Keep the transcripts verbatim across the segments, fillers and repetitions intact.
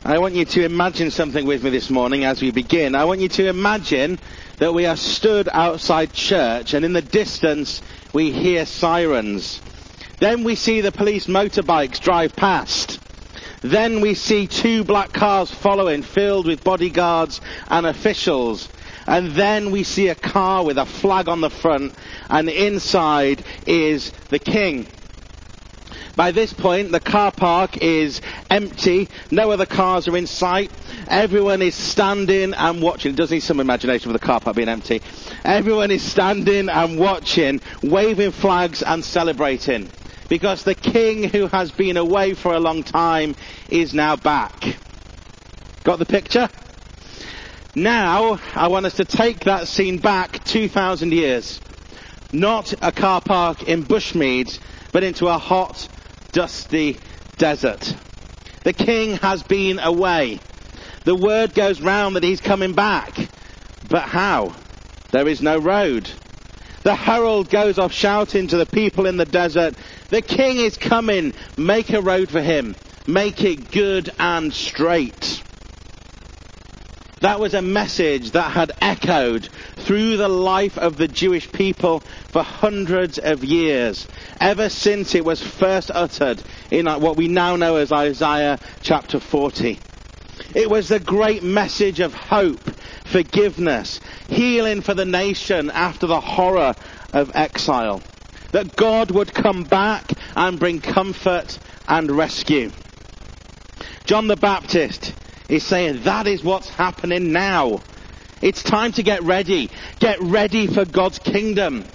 I want you to imagine something with me this morning as we begin. I want you to imagine that we are stood outside church and in the distance we hear sirens. Then we see the police motorbikes drive past. Then we see two black cars following, filled with bodyguards and officials. And then we see a car with a flag on the front, and inside is the king. By this point, the car park is empty. No other cars are in sight. Everyone is standing and watching. It does need some imagination for the car park being empty. Everyone is standing and watching, waving flags and celebrating. Because the king who has been away for a long time is now back. Got the picture? Now, I want us to take that scene back two thousand years. Not a car park in Bushmead, but into a hot, dusty desert. The king has been away. The word goes round that he's coming back. But how? There is no road. The herald goes off shouting to the people in the desert, the king is coming, make a road for him, make it good and straight. That was a message that had echoed through the life of the Jewish people for hundreds of years, ever since it was first uttered in what we now know as Isaiah chapter forty. It was the great message of hope, forgiveness, healing for the nation after the horror of exile. That God would come back and bring comfort and rescue. John the Baptist is saying that is what's happening now. It's time to get ready. Get ready for God's kingdom.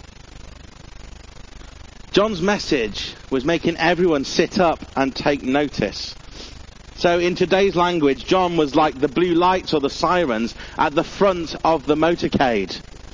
John's message was making everyone sit up and take notice. So in today's language, John was like the blue lights or the sirens at the front of the motorcade.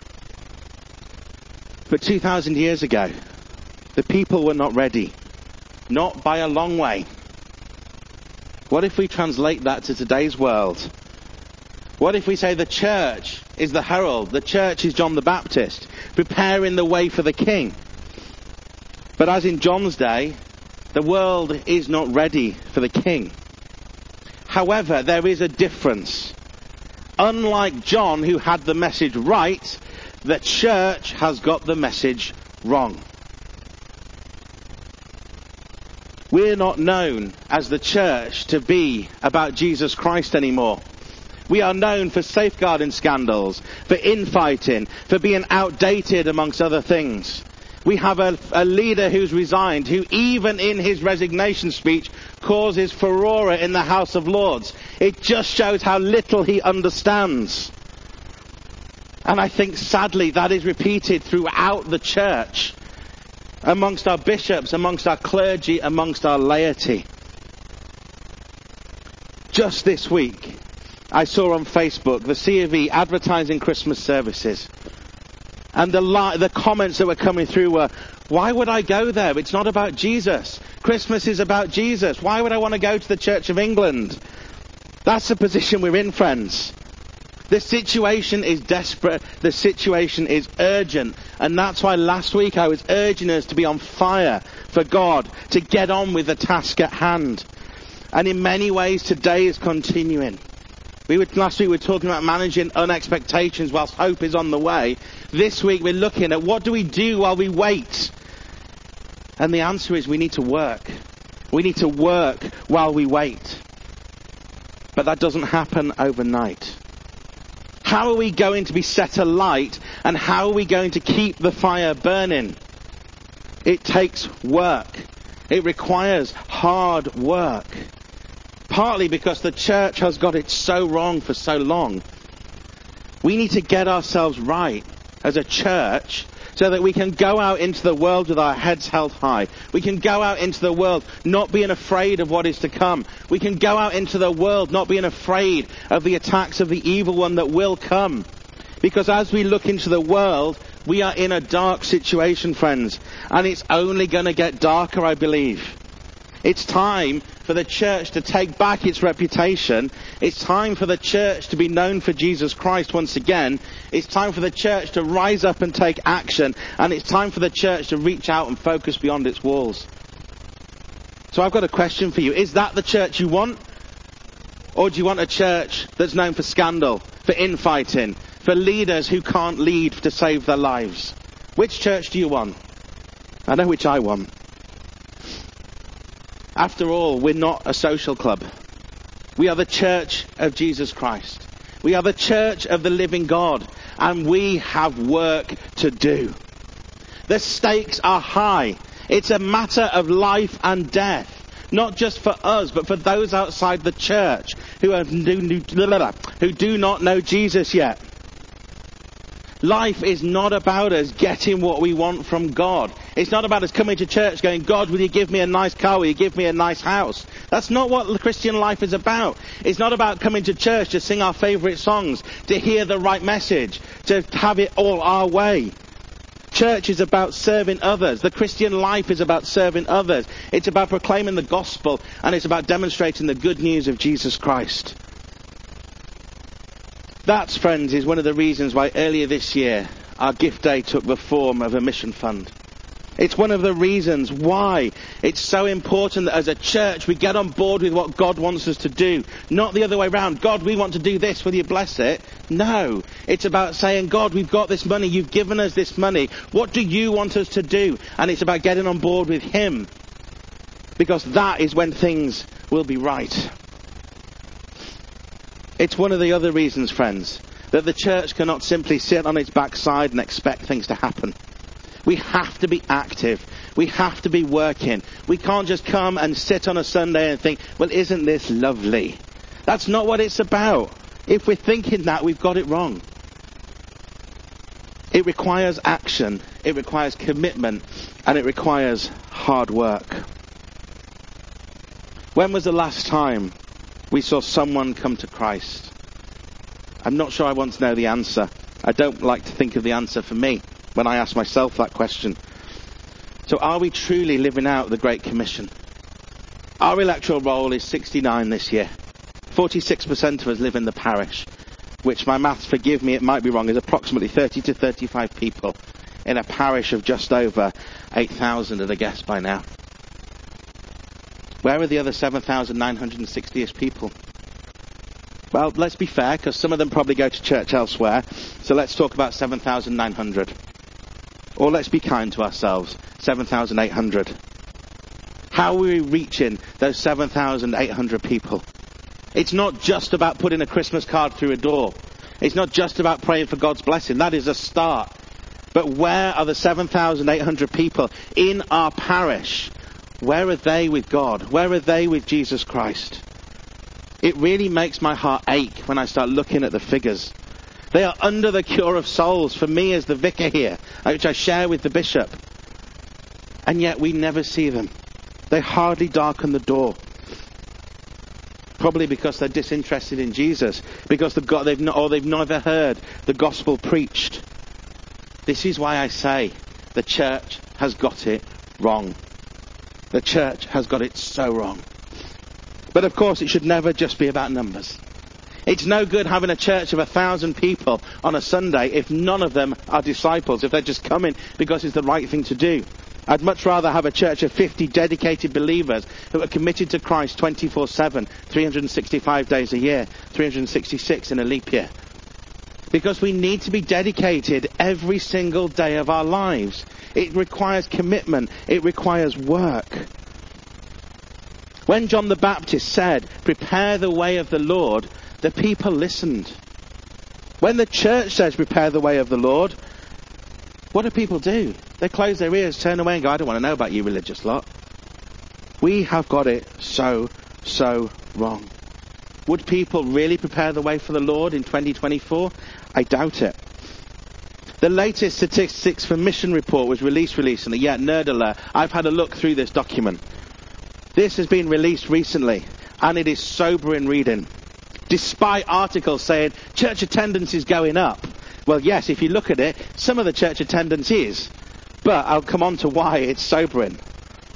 But two thousand years ago, the people were not ready. Not by a long way. What if we translate that to today's world? What if we say the church is the herald, the church is John the Baptist, preparing the way for the king? But as in John's day, the world is not ready for the king. However, there is a difference. Unlike John, who had the message right, the church has got the message wrong. We're not known as the church to be about Jesus Christ anymore. We are known for safeguarding scandals, for infighting, for being outdated amongst other things. We have a, a leader who's resigned, who even in his resignation speech causes furore in the House of Lords. It just shows how little he understands. And I think sadly that is repeated throughout the church, amongst our bishops, amongst our clergy, amongst our laity. Just this week, I saw on Facebook the C of E advertising Christmas services. And the li- the comments that were coming through were, why would I go there? It's not about Jesus. Christmas is about Jesus. Why would I want to go to the Church of England? That's the position we're in, friends. The situation is desperate. The situation is urgent. And that's why last week I was urging us to be on fire for God, to get on with the task at hand. And in many ways today is continuing. We were, last week we were talking about managing unexpectations whilst hope is on the way. This week we're looking at what do we do while we wait? And the answer is we need to work. We need to work while we wait. But that doesn't happen overnight. How are we going to be set alight, and how are we going to keep the fire burning? It takes work. It requires hard work. Partly because the church has got it so wrong for so long. We need to get ourselves right as a church so that we can go out into the world with our heads held high. We can go out into the world not being afraid of what is to come. We can go out into the world not being afraid of the attacks of the evil one that will come. Because as we look into the world, we are in a dark situation, friends. And it's only going to get darker, I believe. It's time for the church to take back its reputation. It's time for the church to be known for Jesus Christ once again. It's time for the church to rise up and take action. And it's time for the church to reach out and focus beyond its walls. So I've got a question for you. Is that the church you want? Or do you want a church that's known for scandal, for infighting, for leaders who can't lead to save their lives? Which church do you want? I know which I want. After all, we're not a social club. We are the church of Jesus Christ. We are the church of the living God, and we have work to do. The stakes are high. It's a matter of life and death. Not just for us, but for those outside the church who, are, who do not know Jesus yet. Life is not about us getting what we want from God. It's not about us coming to church going, God, will you give me a nice car? Will you give me a nice house? That's not what the Christian life is about. It's not about coming to church to sing our favourite songs, to hear the right message, to have it all our way. Church is about serving others. The Christian life is about serving others. It's about proclaiming the gospel, and it's about demonstrating the good news of Jesus Christ. That, friends, is one of the reasons why earlier this year our gift day took the form of a mission fund. It's one of the reasons why it's so important that as a church we get on board with what God wants us to do. Not the other way around. God, we want to do this. Will you bless it? No. It's about saying, God, we've got this money. You've given us this money. What do you want us to do? And it's about getting on board with Him. Because that is when things will be right. It's one of the other reasons, friends, that the church cannot simply sit on its backside and expect things to happen. We have to be active. We have to be working. We can't just come and sit on a Sunday and think, well, isn't this lovely? That's not what it's about. If we're thinking that, we've got it wrong. It requires action. It requires commitment. And it requires hard work. When was the last time we saw someone come to Christ? I'm not sure I want to know the answer. I don't like to think of the answer for me when I ask myself that question. So are we truly living out the Great Commission? Our electoral roll is sixty-nine this year. forty-six percent of us live in the parish, which, my maths, forgive me, it might be wrong, is approximately thirty to thirty-five people in a parish of just over eight thousand at a guess by now. Where are the other seven thousand nine hundred sixty-ish people? Well, let's be fair, because some of them probably go to church elsewhere. So let's talk about seven thousand nine hundred. Or let's be kind to ourselves, seven thousand eight hundred. How are we reaching those seven thousand eight hundred people? It's not just about putting a Christmas card through a door. It's not just about praying for God's blessing. That is a start. But where are the seven thousand eight hundred people in our parish? Where are they with God? Where are they with Jesus Christ? It really makes my heart ache when I start looking at the figures. They are under the cure of souls for me as the vicar here, which I share with the bishop. And yet we never see them. They hardly darken the door. Probably because they're disinterested in Jesus. Because they've, got, they've not, or they've never heard the gospel preached. This is why I say the church has got it wrong. The church has got it so wrong. But of course it should never just be about numbers. It's no good having a church of a thousand people on a Sunday if none of them are disciples, if they're just coming because it's the right thing to do. I'd much rather have a church of fifty dedicated believers who are committed to Christ twenty-four seven, three hundred sixty-five days a year, three hundred sixty-six in a leap year. Because we need to be dedicated every single day of our lives. It requires commitment. It requires work. When John the Baptist said, prepare the way of the Lord, the people listened. When the church says, prepare the way of the Lord, what do people do? They close their ears, turn away and go, I don't want to know about you religious lot. We have got it so, so wrong. Would people really prepare the way for the Lord in twenty twenty-four? I doubt it. The latest statistics for Mission Report was released recently. Yeah, nerd alert. I've had a look through this document. This has been released recently, and it is sobering reading. Despite articles saying church attendance is going up. Well, yes, if you look at it, some of the church attendance is. But I'll come on to why it's sobering. Do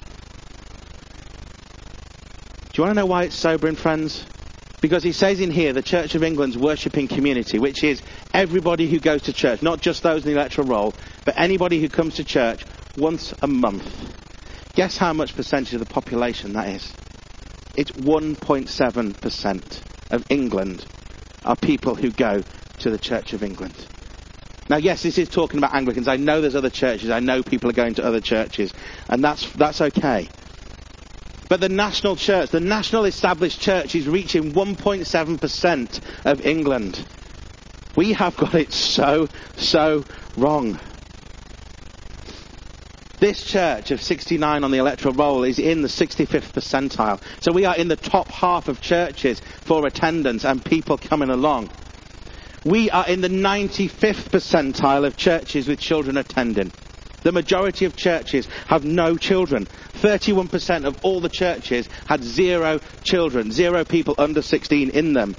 you want to know why it's sobering, friends? Because he says in here, the Church of England's worshipping community, which is everybody who goes to church, not just those in the electoral roll, but anybody who comes to church once a month. Guess how much percentage of the population that is? It's one point seven percent. of England are people who go to the Church of England. Now, yes, this is talking about Anglicans. I know there's other churches. I know people are going to other churches. And that's that's okay. But the national church, the national established church is reaching one point seven percent of England. We have got it so, so wrong. This church of sixty-nine on the electoral roll is in the sixty-fifth percentile. So we are in the top half of churches for attendance and people coming along. We are in the ninety-fifth percentile of churches with children attending. The majority of churches have no children. thirty-one percent of all the churches had zero children, zero people under sixteen in them.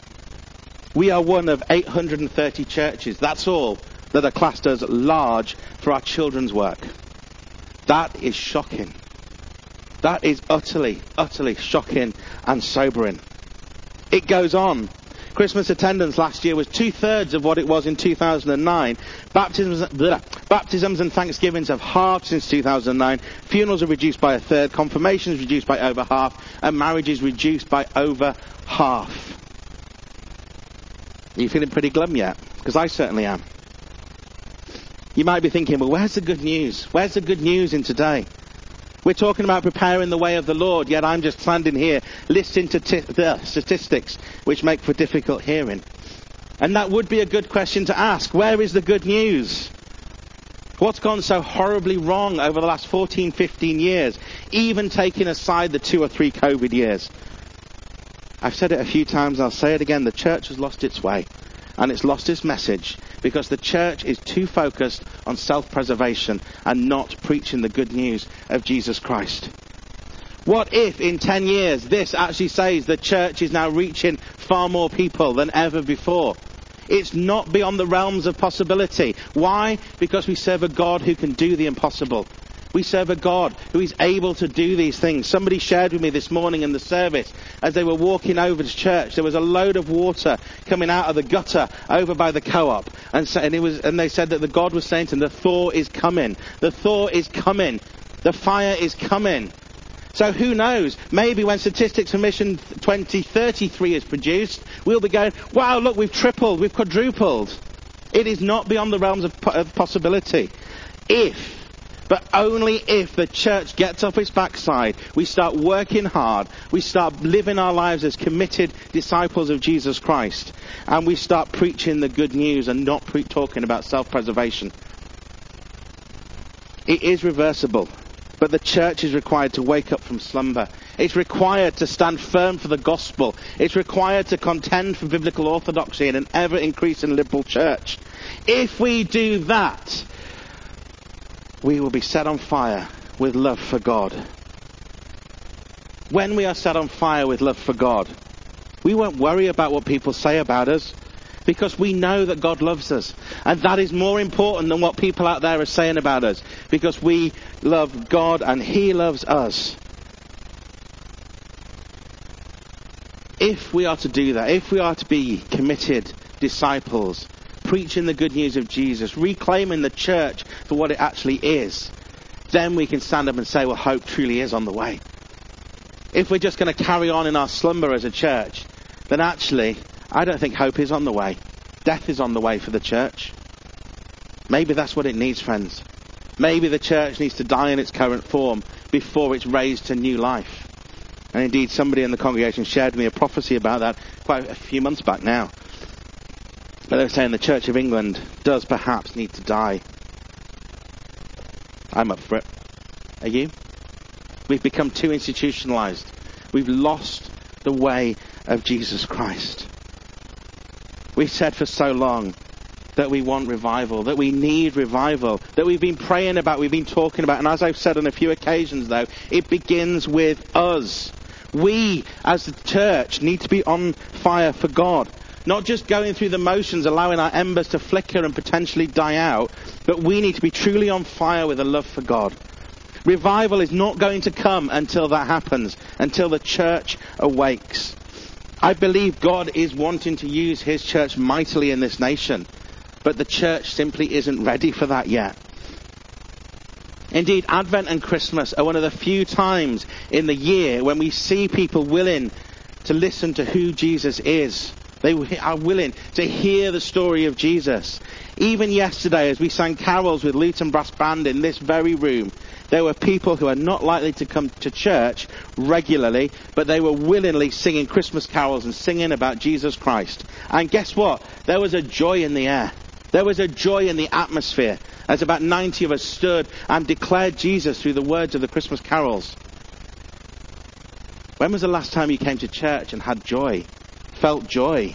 We are one of eight hundred thirty churches, that's all, that are classed as large for our children's work. That is shocking. That is utterly, utterly shocking and sobering. It goes on. Christmas attendance last year was two-thirds of what it was in two thousand nine. Baptisms, bleh, baptisms and Thanksgivings have halved since two thousand nine. Funerals are reduced by a third. Confirmations reduced by over half. And marriages reduced by over half. Are you feeling pretty glum yet? Because I certainly am. You might be thinking, well, where's the good news? Where's the good news in today? We're talking about preparing the way of the Lord, yet I'm just standing here listening to t- the statistics which make for difficult hearing. And that would be a good question to ask. Where is the good news? What's gone so horribly wrong over the last fourteen, fifteen years, even taking aside the two or three COVID years? I've said it a few times, I'll say it again, the church has lost its way. And it's lost its message because the church is too focused on self-preservation and not preaching the good news of Jesus Christ. What if in ten years this actually says the church is now reaching far more people than ever before? It's not beyond the realms of possibility. Why? Because we serve a God who can do the impossible. We serve a God who is able to do these things. Somebody shared with me this morning in the service, as they were walking over to church, there was a load of water coming out of the gutter over by the co-op. And, so, and, it was, and they said that the God was saying to them, the thaw is coming. The thaw is coming. The fire is coming. So who knows? Maybe when Statistics for Mission twenty thirty-three is produced, we'll be going, wow, look, we've tripled, we've quadrupled. It is not beyond the realms of, of possibility. If But only if the church gets off its backside, we start working hard, we start living our lives as committed disciples of Jesus Christ, and we start preaching the good news and not pre- talking about self-preservation. It is reversible, but the church is required to wake up from slumber. It's required to stand firm for the gospel. It's required to contend for biblical orthodoxy in an ever-increasing liberal church. If we do that, we will be set on fire with love for God. When we are set on fire with love for God, we won't worry about what people say about us, because we know that God loves us. And that is more important than what people out there are saying about us, because we love God and He loves us. If we are to do that, if we are to be committed disciples, preaching the good news of Jesus, reclaiming the church for what it actually is, then we can stand up and say, well, hope truly is on the way. If we're just going to carry on in our slumber as a church, then actually, I don't think hope is on the way. Death is on the way for the church. Maybe that's what it needs, friends. Maybe the church needs to die in its current form before it's raised to new life. And indeed, somebody in the congregation shared with me a prophecy about that quite a few months back now. But they were saying the Church of England does perhaps need to die. I'm up for it. Are you? We've become too institutionalized. We've lost the way of Jesus Christ. We've said for so long that we want revival, that we need revival, that we've been praying about, we've been talking about. And as I've said on a few occasions, though, it begins with us. We, as the church, need to be on fire for God. Not just going through the motions, allowing our embers to flicker and potentially die out, but we need to be truly on fire with a love for God. Revival is not going to come until that happens, until the church awakes. I believe God is wanting to use His church mightily in this nation, but the church simply isn't ready for that yet. Indeed, Advent and Christmas are one of the few times in the year when we see people willing to listen to who Jesus is. They are willing to hear the story of Jesus. Even yesterday, as we sang carols with Luton Brass Band in this very room, there were people who are not likely to come to church regularly, but they were willingly singing Christmas carols and singing about Jesus Christ. And guess what? There was a joy in the air. There was a joy in the atmosphere as about ninety of us stood and declared Jesus through the words of the Christmas carols. When was the last time you came to church and had joy, felt joy?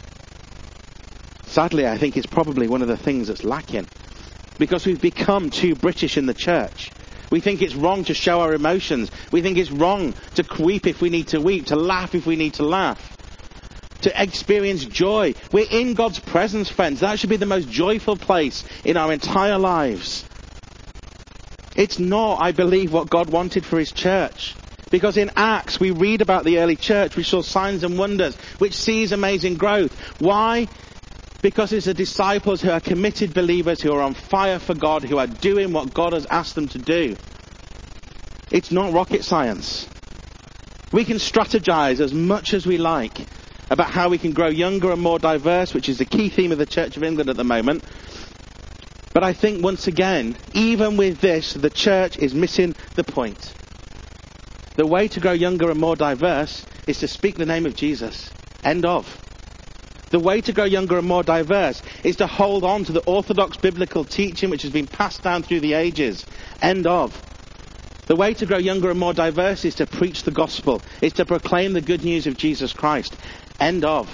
Sadly, I think it's probably one of the things that's lacking, because we've become too British in the church. We think it's wrong to show our emotions. We think it's wrong to weep if we need to weep, to laugh if we need to laugh, to experience joy. We're in God's presence, friends. That should be the most joyful place in our entire lives. It's not, I believe, what God wanted for his church. Because in Acts, we read about the early church, which saw signs and wonders, which sees amazing growth. Why? Because it's the disciples who are committed believers, who are on fire for God, who are doing what God has asked them to do. It's not rocket science. We can strategize as much as we like about how we can grow younger and more diverse, which is the key theme of the Church of England at the moment. But I think once again, even with this, the church is missing the point. The way to grow younger and more diverse is to speak the name of Jesus. End of. The way to grow younger and more diverse is to hold on to the orthodox biblical teaching which has been passed down through the ages. End of. The way to grow younger and more diverse is to preach the gospel. Is to proclaim the good news of Jesus Christ. End of.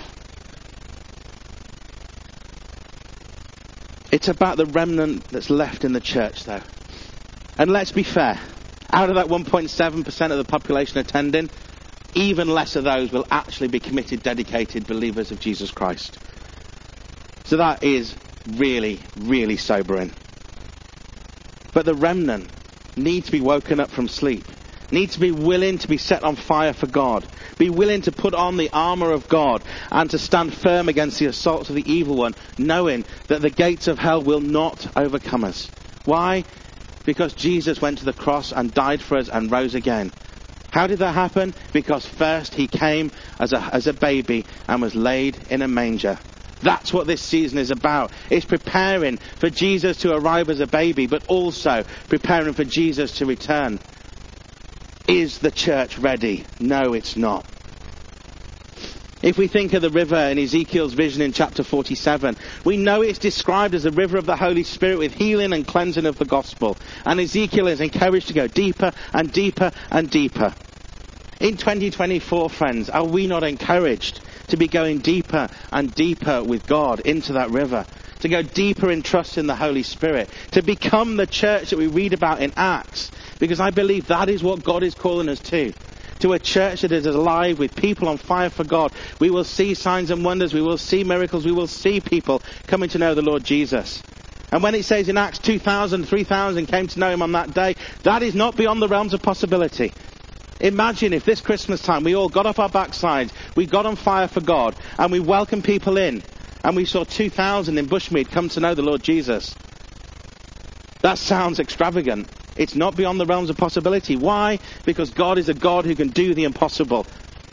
It's about the remnant that's left in the church, though. And let's be fair. Out of that one point seven percent of the population attending, even less of those will actually be committed, dedicated believers of Jesus Christ. So that is really, really sobering. But the remnant need to be woken up from sleep, need to be willing to be set on fire for God, be willing to put on the armour of God and to stand firm against the assaults of the evil one, knowing that the gates of hell will not overcome us. Why? Because Jesus went to the cross and died for us and rose again. How did that happen? Because first he came as a, as a baby and was laid in a manger. That's what this season is about. It's preparing for Jesus to arrive as a baby, but also preparing for Jesus to return. Is the church ready? No, it's not. If we think of the river in Ezekiel's vision in chapter forty-seven, we know it's described as the river of the Holy Spirit with healing and cleansing of the gospel. And Ezekiel is encouraged to go deeper and deeper and deeper. In twenty twenty-four, friends, are we not encouraged to be going deeper and deeper with God into that river? To go deeper in trust in the Holy Spirit? To become the church that we read about in Acts? Because I believe that is what God is calling us to. To a church that is alive with people on fire for God. We will see signs and wonders. We will see miracles. We will see people coming to know the Lord Jesus. And when it says in Acts two thousand, three thousand came to know him on that day, that is not beyond the realms of possibility. Imagine if this Christmas time we all got off our backsides, we got on fire for God, and we welcomed people in, and we saw two thousand in Bushmead come to know the Lord Jesus. That sounds extravagant. It's not beyond the realms of possibility. Why? Because God is a God who can do the impossible.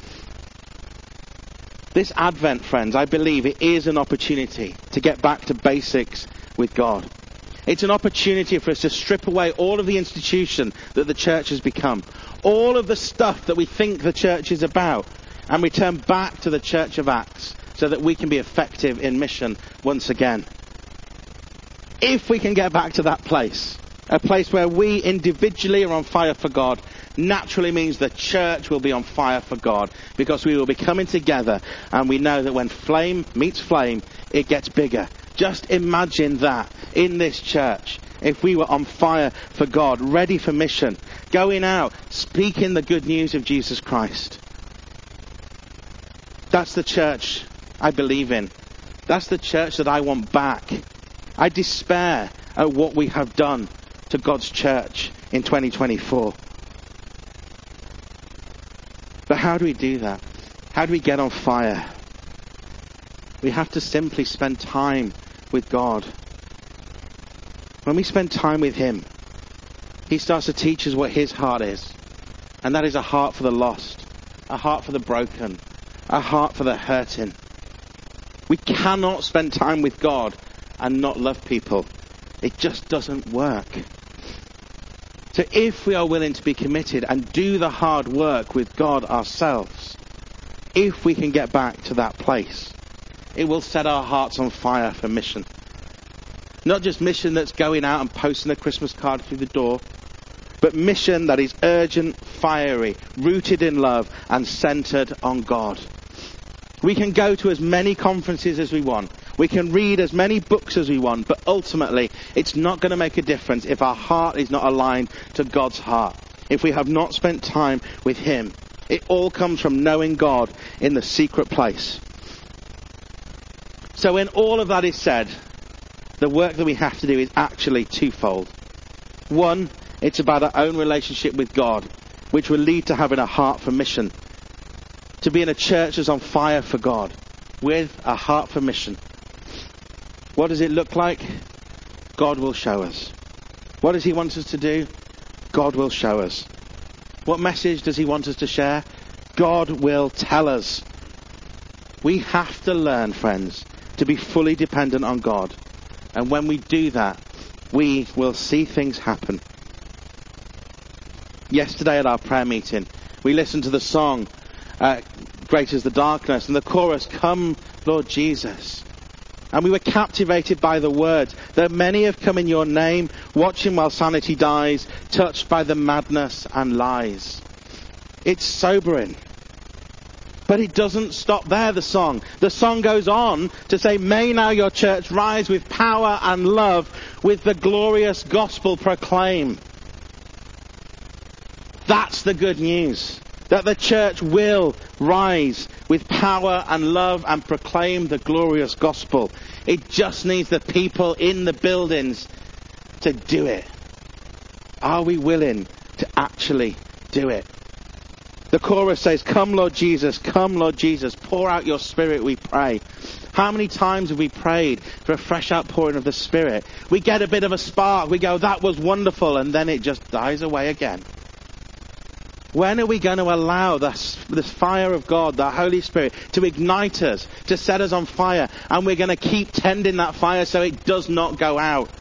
This Advent, friends, I believe it is an opportunity to get back to basics with God. It's an opportunity for us to strip away all of the institution that the church has become. All of the stuff that we think the church is about. And return back to the Church of Acts so that we can be effective in mission once again. If we can get back to that place, a place where we individually are on fire for God, naturally means the church will be on fire for God, because we will be coming together, and we know that when flame meets flame, it gets bigger. Just imagine that in this church, if we were on fire for God, ready for mission, going out, speaking the good news of Jesus Christ. That's the church I believe in. That's the church that I want back. I despair at what we have done to God's church in twenty twenty-four. But how do we do that? How do we get on fire? We have to simply spend time with God. When we spend time with him, he starts to teach us what his heart is. And that is a heart for the lost, a heart for the broken, a heart for the hurting. We cannot spend time with God and not love people. It just doesn't work. So if we are willing to be committed and do the hard work with God ourselves, if we can get back to that place, it will set our hearts on fire for mission. Not just mission that's going out and posting a Christmas card through the door, but mission that is urgent, fiery, rooted in love, and centered on God. We can go to as many conferences as we want. We can read as many books as we want, but ultimately, it's not going to make a difference if our heart is not aligned to God's heart. If we have not spent time with Him. It all comes from knowing God in the secret place. So when all of that is said, the work that we have to do is actually twofold. One, it's about our own relationship with God, which will lead to having a heart for mission. To be in a church that's on fire for God, with a heart for mission. What does it look like? God will show us. What does He want us to do? God will show us. What message does He want us to share? God will tell us. We have to learn, friends, to be fully dependent on God. And when we do that, we will see things happen. Yesterday at our prayer meeting, we listened to the song, uh, Great is the Darkness, and the chorus, Come, Lord Jesus. And we were captivated by the words. There many have come in your name, watching while sanity dies, touched by the madness and lies. It's sobering. But it doesn't stop there, the song. The song goes on to say, May now your church rise with power and love, with the glorious gospel proclaim. That's the good news. That the church will rise with power and love and proclaim the glorious gospel. It just needs the people in the buildings to do it. Are we willing to actually do it? The chorus says, Come Lord Jesus, come Lord Jesus, pour out your Spirit, we pray. How many times have we prayed for a fresh outpouring of the Spirit? We get a bit of a spark, we go, that was wonderful, and then it just dies away again. When are we going to allow this, this fire of God, the Holy Spirit, to ignite us, to set us on fire, and we're going to keep tending that fire so it does not go out?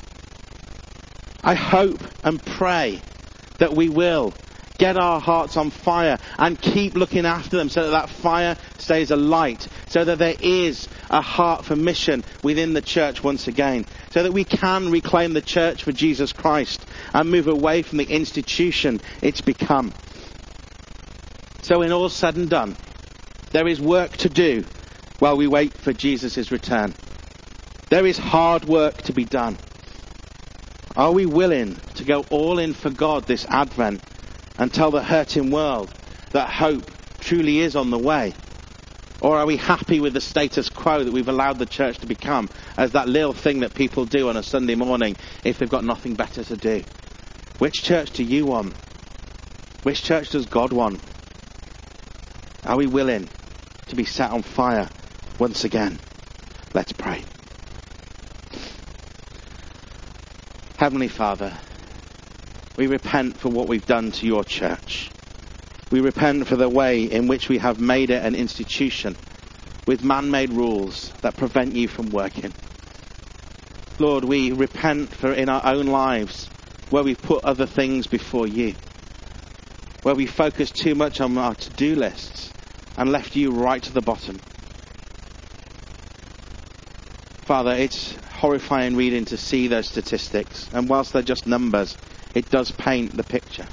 I hope and pray that we will get our hearts on fire and keep looking after them so that that fire stays alight, so that there is a heart for mission within the church once again, so that we can reclaim the church for Jesus Christ and move away from the institution it's become. So when all's said and done, there is work to do while we wait for Jesus' return. There is hard work to be done. Are we willing to go all in for God this Advent and tell the hurting world that hope truly is on the way? Or are we happy with the status quo that we've allowed the church to become as that little thing that people do on a Sunday morning if they've got nothing better to do? Which church do you want? Which church does God want? Are we willing to be set on fire once again? Let's pray. Heavenly Father, we repent for what we've done to your church. We repent for the way in which we have made it an institution with man-made rules that prevent you from working. Lord, we repent for in our own lives where we've put other things before you, where we focus too much on our to-do lists and left you right to the bottom. Father, it's horrifying reading to see those statistics, and whilst they're just numbers, it does paint the picture.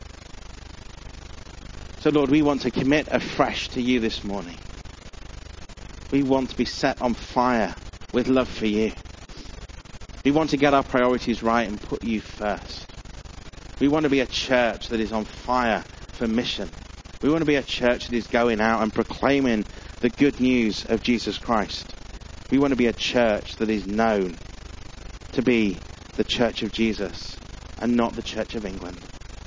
So Lord, we want to commit afresh to you this morning. We want to be set on fire with love for you. We want to get our priorities right and put you first. We want to be a church that is on fire for mission. We want to be a church that is going out and proclaiming the good news of Jesus Christ. We want to be a church that is known to be the Church of Jesus and not the Church of England.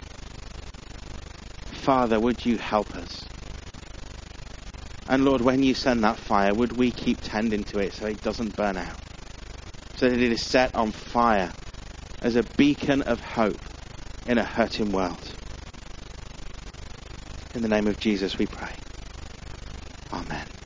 Father, would you help us? And Lord, when you send that fire, would we keep tending to it so it doesn't burn out? So that it is set on fire as a beacon of hope in a hurting world. In the name of Jesus we pray. Amen. Amen.